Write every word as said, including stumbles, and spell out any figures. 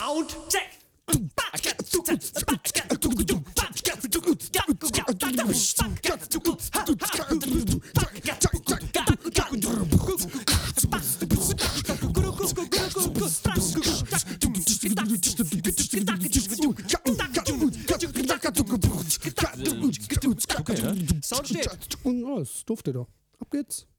Soundcheck. Okay, ne? Sound steht. Oh, das durfte doch. Ab geht's.